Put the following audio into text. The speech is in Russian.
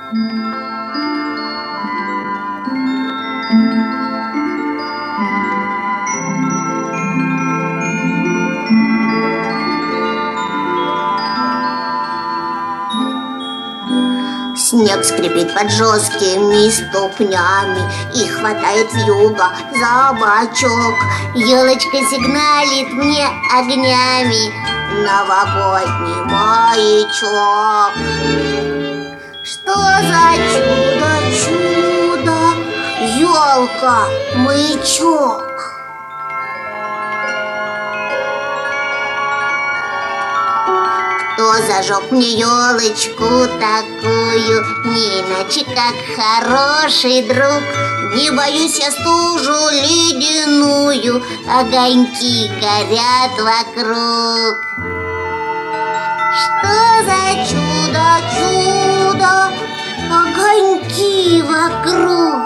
Снег скрипит под жесткими ступнями и хватает вьюга за бочок. Елочка сигналит мне огнями, новогодний маячок. Что за чудо, елка, маячок? Кто зажег мне елочку такую, не иначе как хороший друг? Не боюсь я стужу ледяную, огоньки горят вокруг. Что за чудо, огоньки вокруг?